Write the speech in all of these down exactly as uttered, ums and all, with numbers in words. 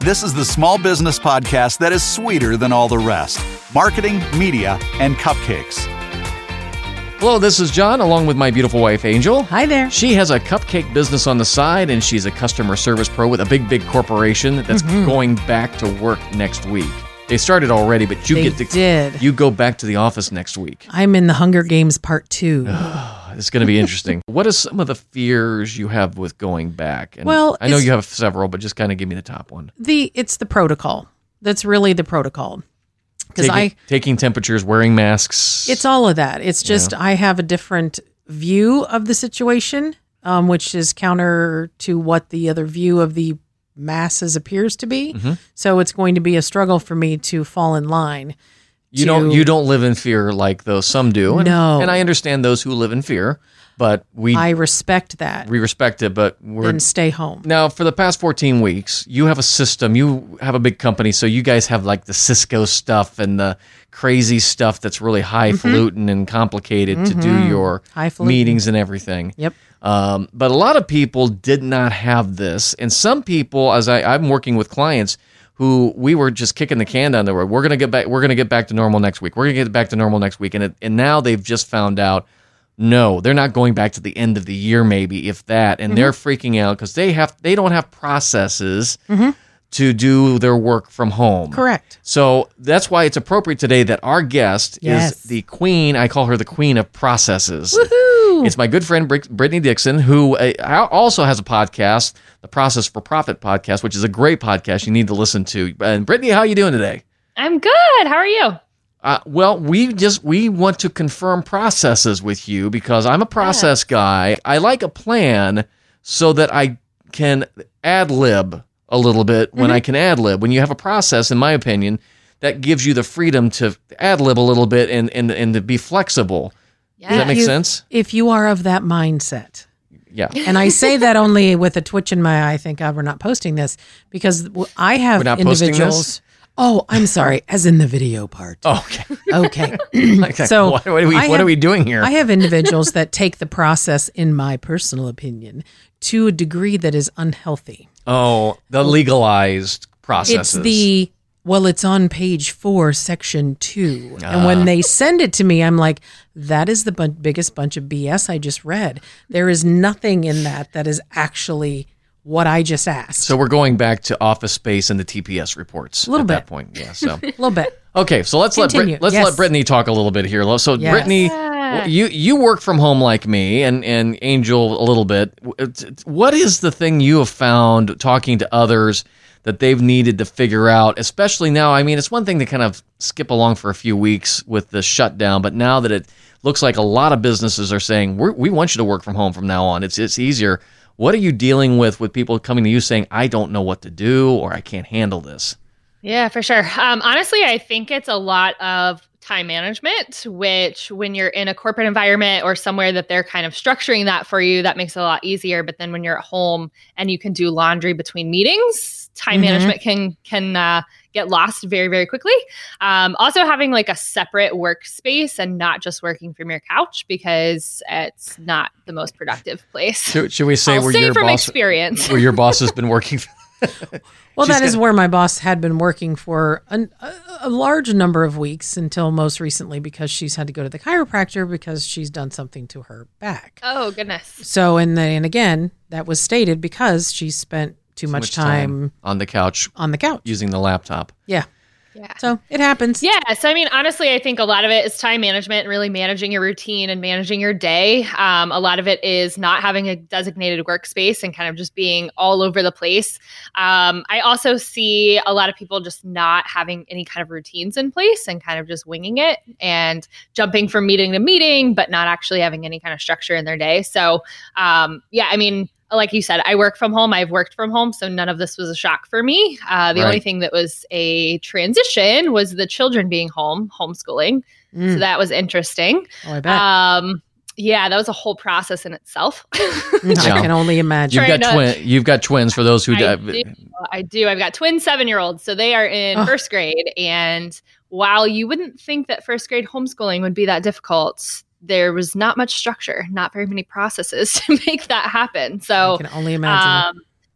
This is the small business podcast that is sweeter than all the rest. Marketing, media, and cupcakes. Hello, this is John, along with my beautiful wife, Angel. Hi there. She has a cupcake business on the side, and she's a customer service pro with a big, big corporation that's mm-hmm. going back to work next week. They started already, but you they get to did. You go back to the office next week. I'm in the Hunger Games Part Two. It's going to be interesting. What are some of the fears you have with going back? And well, I know you have several, but just kind of give me the top one. The it's the protocol. That's really the protocol. Because I taking temperatures, wearing masks. It's all of that. It's just yeah. I have a different view of the situation, um, which is counter to what the other view of the masses appears to be. Mm-hmm. So it's going to be a struggle for me to fall in line. You to, don't you don't live in fear like those some do. And, no. And I understand those who live in fear, but we I respect that. We respect it, but we're and stay home. Now, for the past fourteen weeks, you have a system, you have a big company, so you guys have like the Cisco stuff and the crazy stuff that's really highfalutin mm-hmm. and complicated mm-hmm. to do your meetings and everything. Yep. Um, but a lot of people did not have this, and some people, as I, I'm working with clients who we were just kicking the can down the road. We're gonna get back. We're gonna get back to normal next week. We're gonna get back to normal next week, and it, and now they've just found out, no, they're not going back to the end of the year, maybe if that, and mm-hmm. they're freaking out because they have they don't have processes mm-hmm. to do their work from home. Correct. So that's why it's appropriate today that our guest yes. is the queen. I call her the queen of processes. Woohoo! It's my good friend Brittany Dixon, who uh, also has a podcast, the Process for Profit podcast, which is a great podcast you need to listen to. And Brittany, how are you doing today? I'm good. How are you? Uh, well, we just we want to confirm processes with you because I'm a process yeah. guy. I like a plan so that I can ad lib a little bit when mm-hmm. I can ad lib. When you have a process, in my opinion, that gives you the freedom to ad lib a little bit and and and to be flexible. Yeah. Does that make you, sense? If you are of that mindset. Yeah. And I say that only with a twitch in my eye. Thank God we're not posting this because I have we're not individuals. Posting this? Oh, I'm sorry. As in the video part. Oh, okay. Okay. okay. So what, what, are we, what have, are we doing here? I have individuals that take the process, in my personal opinion, to a degree that is unhealthy. Oh, the legalized processes. It's the, well, it's on page four, section two. Uh. And when they send it to me, I'm like, that is the bu- biggest bunch of B S I just read. There is nothing in that that is actually what I just asked. So we're going back to Office Space and the T P S reports a little at bit. that point. Yeah, so a little bit. Okay, so let's Continue. let Brit- let's yes. let Brittany talk a little bit here. So yes. Brittany, yeah. you you work from home like me and, and Angel a little bit. What is the thing you have found talking to others that they've needed to figure out, especially now? I mean, it's one thing to kind of skip along for a few weeks with the shutdown, but now that it looks like a lot of businesses are saying, We're, we want you to work from home from now on. It's it's easier. What are you dealing with with people coming to you saying, I don't know what to do or I can't handle this? Yeah, for sure. Um, honestly, I think it's a lot of time management, which when you're in a corporate environment or somewhere that they're kind of structuring that for you, that makes it a lot easier. But then when you're at home and you can do laundry between meetings, time mm-hmm. management can can uh, get lost very, very quickly. Um, also having like a separate workspace and not just working from your couch because it's not the most productive place. Should, should we say I'll where say your from boss, experience. where your boss has been working? Well, She's that is gonna, where my boss had been working for an, a, a large number of weeks until most recently because she's had to go to the chiropractor because she's done something to her back. Oh, goodness. So, and then and again, that was stated because she spent too, too much, much time, time on the couch, on the couch using the laptop. Yeah. Yeah. So it happens. Yeah. So, I mean, honestly, I think a lot of it is time management and really managing your routine and managing your day. Um, a lot of it is not having a designated workspace and kind of just being all over the place. Um, I also see a lot of people just not having any kind of routines in place and kind of just winging it and jumping from meeting to meeting, but not actually having any kind of structure in their day. So, um, yeah, I mean, like you said, I work from home. I've worked from home, so none of this was a shock for me. Uh, the right. only thing that was a transition was the children being home, homeschooling. Mm. So that was interesting. Oh, I bet. Um, yeah, that was a whole process in itself. I can only imagine. You've got, twin, you've got twins for those who... I do. I do. I've got twin seven-year-olds, so they are in oh. first grade. And while you wouldn't think that first grade homeschooling would be that difficult, there was not much structure, not very many processes to make that happen. So I can only imagine. Um,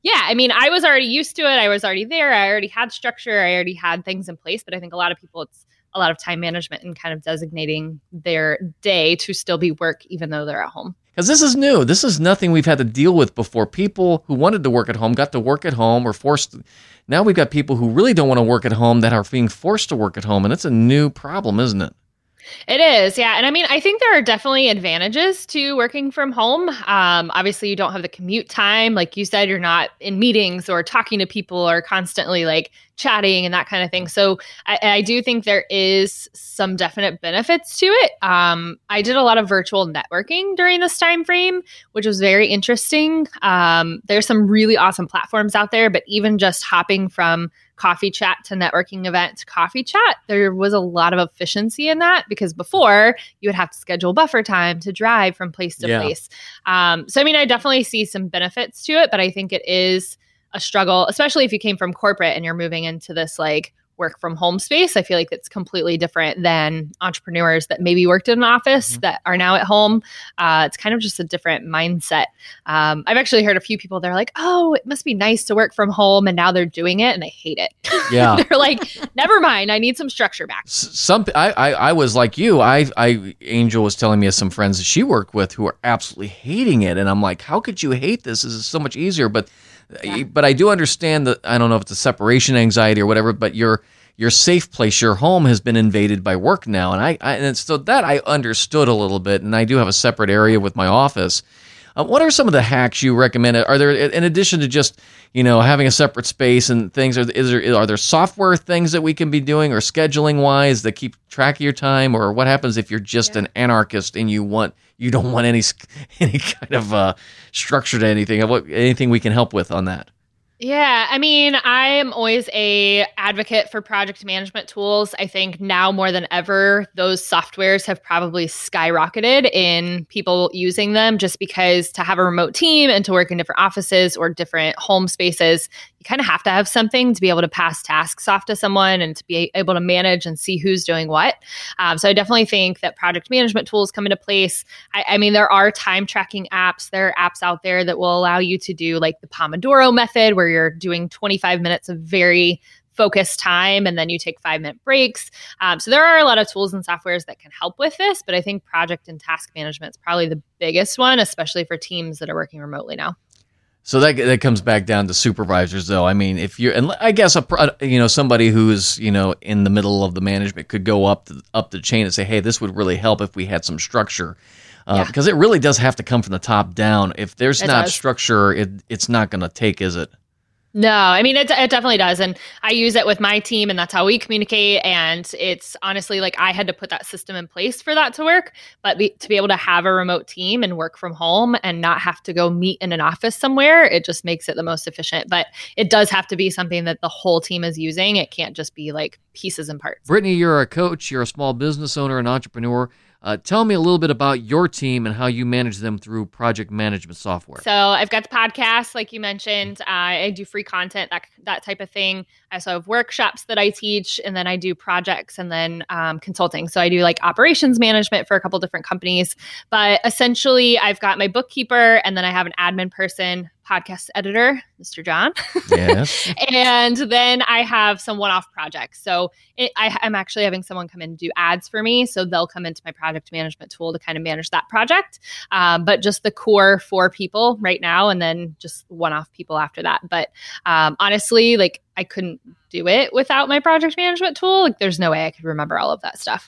Yeah, I mean, I was already used to it. I was already there. I already had structure. I already had things in place. But I think a lot of people, it's a lot of time management and kind of designating their day to still be work, even though they're at home. Because this is new. This is nothing we've had to deal with before. People who wanted to work at home got to work at home or forced. Now we've got people who really don't want to work at home that are being forced to work at home. And it's a new problem, isn't it? It is, yeah. And I mean, I think there are definitely advantages to working from home. Um, obviously, you don't have the commute time. Like you said, you're not in meetings or talking to people or constantly like chatting and that kind of thing. So I, I do think there is some definite benefits to it. Um, I did a lot of virtual networking during this time frame, which was very interesting. Um, there's some really awesome platforms out there, but even just hopping from coffee chat to networking event to coffee chat, there was a lot of efficiency in that because before you would have to schedule buffer time to drive from place to Yeah. place. Um, so, I mean, I definitely see some benefits to it, but I think it is a struggle, especially if you came from corporate and you're moving into this like work from home space. I feel like it's completely different than entrepreneurs that maybe worked in an office Mhm. that are now at home. Uh, it's kind of just a different mindset. Um, I've actually heard a few people, they're like, oh, it must be nice to work from home. And now they're doing it and they hate it. Yeah. They're like, never mind. I need some structure back. S- Some I, I I was like you. I I Angel was telling me of some friends that she worked with who are absolutely hating it, and I'm like, how could you hate this? This is so much easier. But Yeah. but I do understand that. I don't know if it's a separation anxiety or whatever. But your your safe place, your home, has been invaded by work now, and I, I and so that I understood a little bit. And I do have a separate area with my office. Uh, what are some of the hacks you recommend? Are there, in addition to just, you know, having a separate space and things, are, is there, are there software things that we can be doing or scheduling wise that keep track of your time? Or what happens if you're just Yeah. an anarchist and you want, you don't want any, any kind of uh, structure to anything? What, anything we can help with on that? Yeah, I mean, I am always a advocate for project management tools. I think now more than ever, those softwares have probably skyrocketed in people using them just because to have a remote team and to work in different offices or different home spaces, you kind of have to have something to be able to pass tasks off to someone and to be able to manage and see who's doing what. Um, so I definitely think that project management tools come into place. I, I mean, there are time tracking apps. There are apps out there that will allow you to do like the Pomodoro method where you're doing twenty-five minutes of very focused time and then you take five minute breaks. Um, so there are a lot of tools and softwares that can help with this, but I think project and task management is probably the biggest one, especially for teams that are working remotely now. So that that comes back down to supervisors, though. I mean, if you're, and I guess a pro- you know somebody who's you know in the middle of the management could go up the, up the chain and say, hey, this would really help if we had some structure, uh, Yeah. because it really does have to come from the top down. If there's It not does. structure, it it's not going to take, is it? No, I mean, it, it definitely does. And I use it with my team and that's how we communicate. And it's honestly like I had to put that system in place for that to work. But be, to be able to have a remote team and work from home and not have to go meet in an office somewhere, it just makes it the most efficient. But it does have to be something that the whole team is using. It can't just be like pieces and parts. Brittany, you're a coach, you're a small business owner, an entrepreneur. Uh, tell me a little bit about your team and how you manage them through project management software. So I've got the podcast, like you mentioned. Uh, I do free content, that that type of thing. I also have workshops that I teach, and then I do projects and then um, consulting. So I do like operations management for a couple different companies. But essentially, I've got my bookkeeper, and then I have an admin person, podcast editor, Mister John. Yes. And then I have some one-off projects. So it, I, I'm actually having someone come in and do ads for me. So they'll come into my project management tool to kind of manage that project. Um, but just the core four people right now, and then just one-off people after that. But um, honestly, like I couldn't do it without my project management tool. Like there's no way I could remember all of that stuff.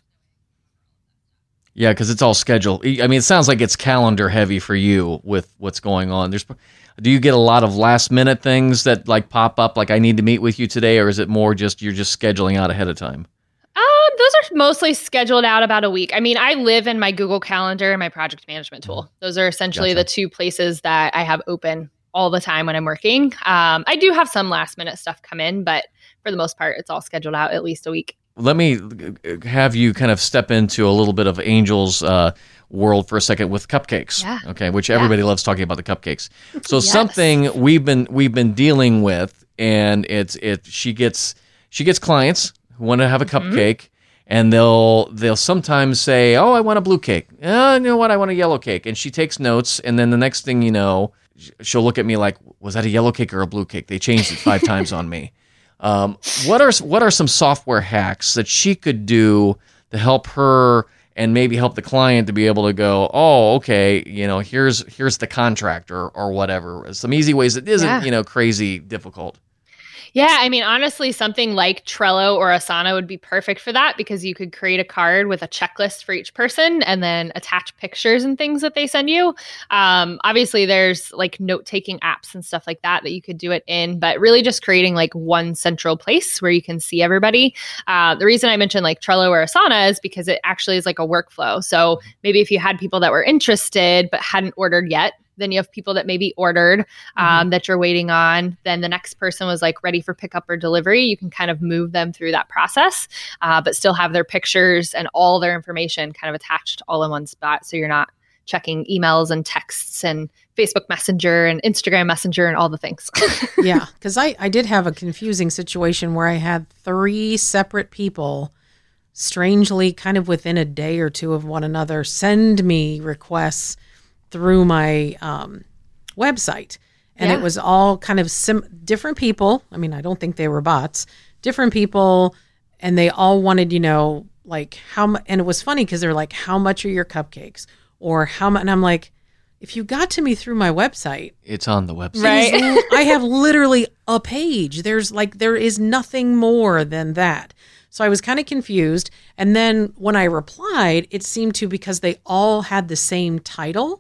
Yeah, because it's all scheduled. I mean, it sounds like it's calendar heavy for you with what's going on. There's, do you get a lot of last minute things that like pop up, like I need to meet with you today, or is it more just you're just scheduling out ahead of time? Um, those are mostly scheduled out about a week. I mean, I live in my Google Calendar and my project management tool. Those are essentially Gotcha. the two places that I have open all the time when I'm working. Um, I do have some last minute stuff come in, but for the most part, it's all scheduled out at least a week. Let me have you kind of step into a little bit of Angel's uh, world for a second with cupcakes. Yeah. Okay, which everybody loves talking about the cupcakes. So Yes. something we've been we've been dealing with, and it's it. She gets she gets clients who want to have a Mm-hmm. cupcake, and they'll they'll sometimes say, "Oh, I want a blue cake. Oh, you know what? I want a yellow cake." And she takes notes, and then the next thing you know, she'll look at me like, was that a yellow cake or a blue cake? They changed it five times on me. Um, what are what are some software hacks that she could do to help her and maybe help the client to be able to go, oh, okay, you know, here's here's the contract or or whatever. Some easy ways that isn't, Yeah. you know, crazy difficult. Yeah, I mean, honestly, something like Trello or Asana would be perfect for that because you could create a card with a checklist for each person and then attach pictures and things that they send you. Um, obviously, there's like note-taking apps and stuff like that that you could do it in, but really just creating like one central place where you can see everybody. Uh, the reason I mentioned like Trello or Asana is because it actually is like a workflow. So maybe if you had people that were interested but hadn't ordered yet, then you have people that maybe ordered um, mm-hmm. that you're waiting on. Then the next person was like ready for pickup or delivery. You can kind of move them through that process, uh, but still have their pictures and all their information kind of attached all in one spot. So you're not checking emails and texts and Facebook Messenger and Instagram Messenger and all the things. Yeah, because I, I did have a confusing situation where I had three separate people strangely kind of within a day or two of one another send me requests through my um, website. And Yeah. it was all kind of sim- different people. I mean, I don't think they were bots, different people. And they all wanted, you know, like how much, and it was funny because they're like, how much are your cupcakes? Or how much? And I'm like, if you got to me through my website, It's on the website. Right. it is- I have literally a page. There's like, there is nothing more than that. So I was kind of confused. And then when I replied, it seemed to, because they all had the same title,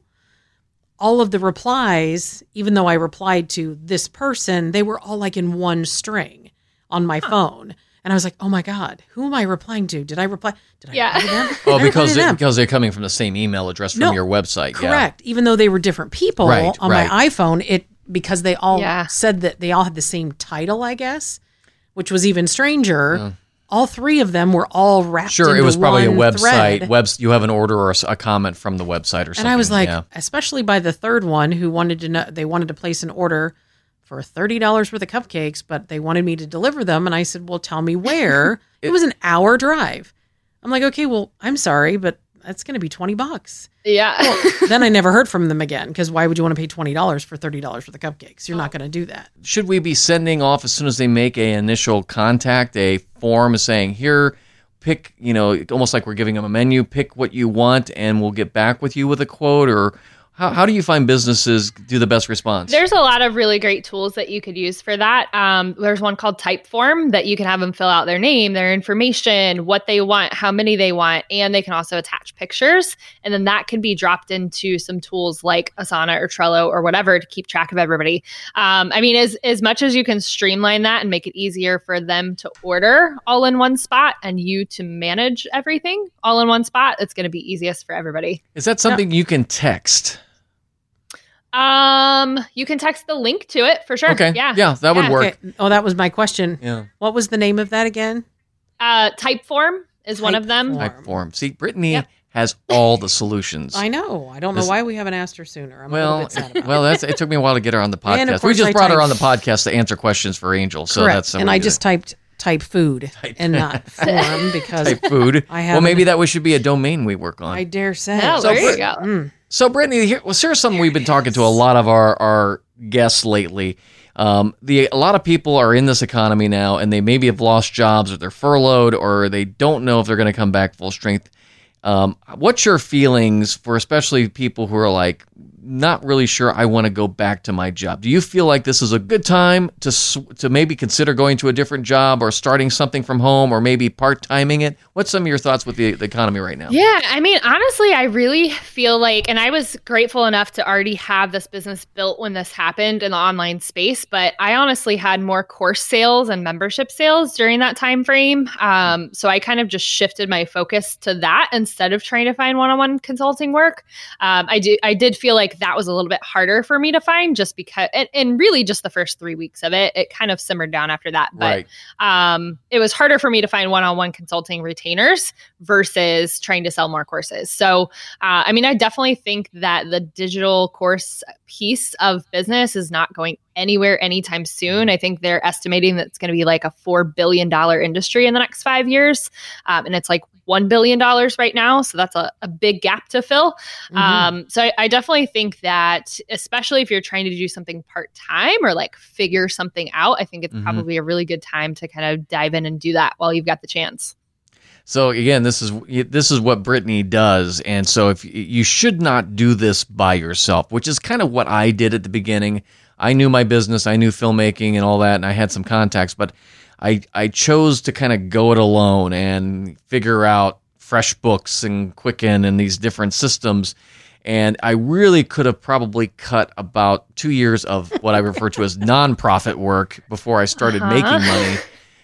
all of the replies, even though I replied to this person, they were all like in one string on my phone. And I was like, oh my God, who am I replying to? Did I reply? Did I Yeah. reply to them? Oh, Did I reply because to they, them? because they're coming from the same email address from No, your website. Correct. Even though they were different people Right, on right. my iPhone, it because they all Yeah. said that they all had the same title, I guess, which was even stranger. All three of them were all wrapped. Sure, it into was probably a one website. thread. Web, you have an order or a, s- a comment from the website or something. And I was like, yeah. especially by the third one who wanted to know, they wanted to place an order for thirty dollars worth of cupcakes, but they wanted me to deliver them. And I said, well, tell me where. It was an hour drive. I'm like, okay, well, I'm sorry, but that's going to be twenty bucks. Yeah. Then I never heard from them again because why would you want to pay twenty dollars for thirty dollars worth of cupcakes? You're not going to do that. Should we be sending off as soon as they make a initial contact a form saying, here, pick, you know, almost like we're giving them a menu, pick what you want and we'll get back with you with a quote? Or how, how do you find businesses do the best response? There's a lot of really great tools that you could use for that. Um, there's one called Typeform that you can have them fill out their name, their information, what they want, how many they want, and they can also attach pictures. And then that can be dropped into some tools like Asana or Trello or whatever to keep track of everybody. Um, I mean, as, as much as you can streamline that and make it easier for them to order all in one spot and you to manage everything all in one spot, it's going to be easiest for everybody. Is that something you can text? Um, you can text the link to it for sure. Okay. Yeah. Yeah, that would Yeah. work. Okay. Oh, that was my question. Yeah. What was the name of that again? Uh, Typeform is one of them. Typeform. Type form. See, Brittany Yep. has all the solutions. I know. I don't know This- why we haven't asked her sooner. I'm a Well, little bit sad about well, that's it. Took me a while to get her on the And of podcast. We course just I brought her typed- on the podcast to answer questions for Angel. So Correct. that's and I just typed type food and not form because type food. I well, maybe haven't- that we should be a domain we work on. I dare say. Oh, So there you Brit- go. Mm. So, Brittany, here, well, here's something we've been talking to a lot of our, our guests lately. Um, the a lot of people are in this economy now, and they maybe have lost jobs, or they're furloughed, or they don't know if they're going to come back full strength. Um, what's your feelings for especially people who are like not really sure I want to go back to my job? Do you feel like this is a good time to s- to maybe consider going to a different job or starting something from home or maybe part-timing it? What's some of your thoughts with the, the economy right now? Yeah, I mean, honestly, I really feel like, and I was grateful enough to already have this business built when this happened in the online space, but I honestly had more course sales and membership sales during that time frame. Um, so I kind of just shifted my focus to that instead of trying to find one-on-one consulting work. Um, I do, I did feel like that was a little bit harder for me to find just because, and, and really just the first three weeks of it, it kind of simmered down after that. But Right. um, it was harder for me to find one-on-one consulting retainers versus trying to sell more courses. So, uh, I mean, I definitely think that the digital course piece of business is not going anywhere anytime soon. I think they're estimating that it's going to be like a four billion dollars industry in the next five years. Um, and it's like one billion dollars right now. So that's a, a big gap to fill. Mm-hmm. Um, so I, I definitely think that, especially if you're trying to do something part-time or like figure something out, I think it's mm-hmm. probably a really good time to kind of dive in and do that while you've got the chance. So again, this is this is what Brittany does, and so if you should not do this by yourself, which is kind of what I did at the beginning. I knew my business, I knew filmmaking and all that, and I had some contacts, but I I chose to kind of go it alone and figure out FreshBooks and Quicken and these different systems. And I really could have probably cut about two years of what I refer to as nonprofit work before I started uh-huh. making money.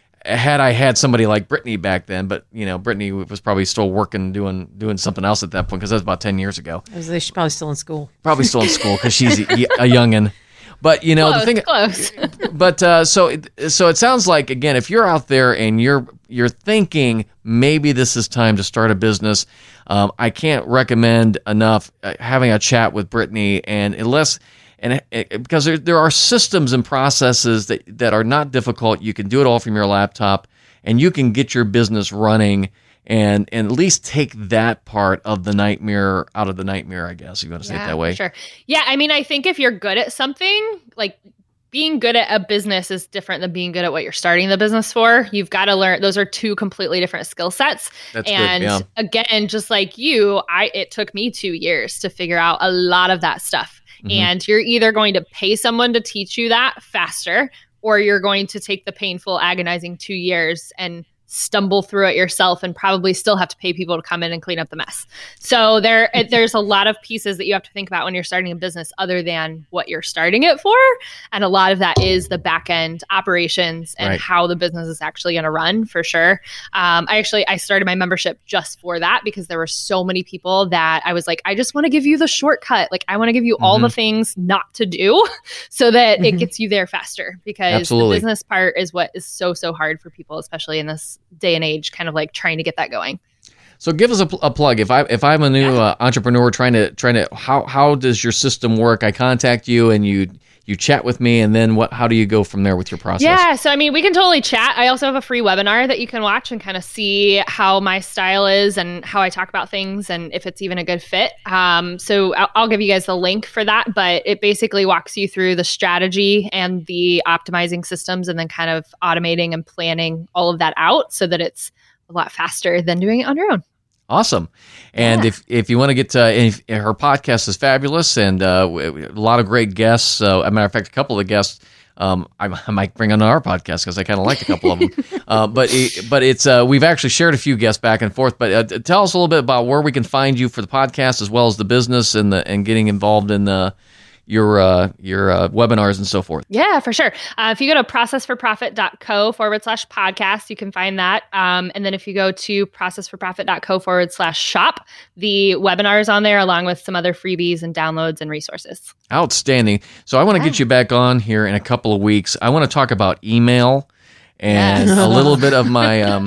Had I had somebody like Brittany back then, but you know, Brittany was probably still working, doing doing something else at that point, because that was about ten years ago. She's probably still in school. Probably still in school because she's a, a youngin'. But you know, close, the thing. Close. But uh, so so it sounds like, again, if you're out there and you're you're thinking maybe this is time to start a business, um, I can't recommend enough uh, having a chat with Brittany, and unless. And it, because there, there are systems and processes that, that are not difficult. You can do it all from your laptop, and you can get your business running and, and at least take that part of the nightmare out of the nightmare, I guess, if you want to yeah, say it that way. Sure. Yeah, I mean, I think if you're good at something, like being good at a business is different than being good at what you're starting the business for. You've got to learn. Those are two completely different skill sets. That's and good, yeah. Again, just like you, I it took me two years to figure out a lot of that stuff. Mm-hmm. And you're either going to pay someone to teach you that faster, or you're going to take the painful, agonizing two years and stumble through it yourself and probably still have to pay people to come in and clean up the mess. So there, there's a lot of pieces that you have to think about when you're starting a business other than what you're starting it for. And a lot of that is the back end operations and right. how the business is actually going to run, for sure. Um, I actually, I started my membership just for that, because there were so many people that I was like, I just want to give you the shortcut. Like, I want to give you mm-hmm. all the things not to do so that mm-hmm. it gets you there faster, because Absolutely. The business part is what is so, so hard for people, especially in this day and age, kind of like trying to get that going. So give us a, a plug. If I if I'm a new yeah. uh, entrepreneur trying to trying to how how does your system work? I contact you and you you chat with me, and then what? How do you go from there with your process? Yeah, so I mean, we can totally chat. I also have a free webinar that you can watch and kind of see how my style is and how I talk about things, and if it's even a good fit. Um, so I'll, I'll give you guys the link for that, but it basically walks you through the strategy and the optimizing systems, and then kind of automating and planning all of that out so that it's a lot faster than doing it on your own. Awesome. And yeah. if, if you want to get to, if, her podcast is fabulous, and uh, a lot of great guests. Uh, as a matter of fact, a couple of the guests um, I, I might bring on our podcast, because I kind of liked a couple of them. uh, but it, but it's uh, we've actually shared a few guests back and forth. But uh, tell us a little bit about where we can find you for the podcast, as well as the business and the and getting involved in the your uh, your uh, webinars and so forth. Yeah, for sure. Uh, if you go to processforprofit.co forward slash podcast, you can find that. Um, and then if you go to processforprofit.co forward slash shop, the webinar is on there, along with some other freebies and downloads and resources. Outstanding. So I want to yeah. get you back on here in a couple of weeks. I want to talk about email and yes. a little bit of my um,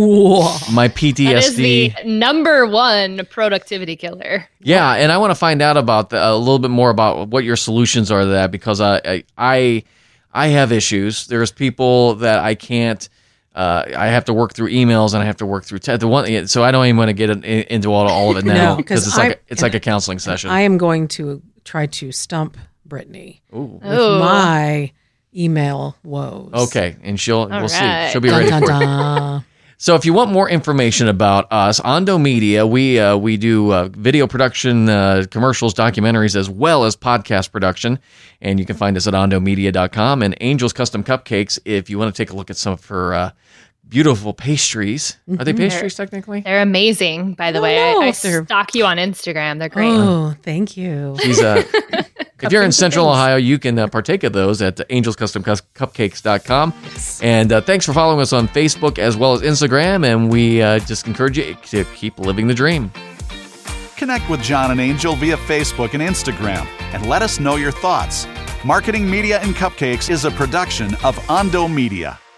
my P T S D. That is the number one productivity killer. Yeah, and I want to find out about the, a little bit more about what your solutions are to that, because I I I, I have issues. There's people that I can't. Uh, I have to work through emails, and I have to work through te- the one. So I don't even want to get in, into all, all of it now, because no, it's like a, it's like a counseling session. I am going to try to stump Brittany Ooh. with Ooh. my email woes. Okay, and she'll All we'll right. see. She'll be dun, ready dun, for dun. it. So if you want more information about us, Ondo Media, we uh, we do uh, video production, uh, commercials, documentaries, as well as podcast production, and you can find us at ondo media dot com. And Angel's Custom Cupcakes, if you want to take a look at some of her uh, beautiful pastries. Are they pastries they're, technically? They're amazing, by the I way. I, I they're... stalk you on Instagram. They're great. Oh, thank you. She's uh, if you're in Central Ohio, you can uh, partake of those at angels custom cupcakes dot com. Yes. And uh, thanks for following us on Facebook as well as Instagram. And we uh, just encourage you to keep living the dream. Connect with John and Angel via Facebook and Instagram, and let us know your thoughts. Marketing, Media, and Cupcakes is a production of Ondo Media.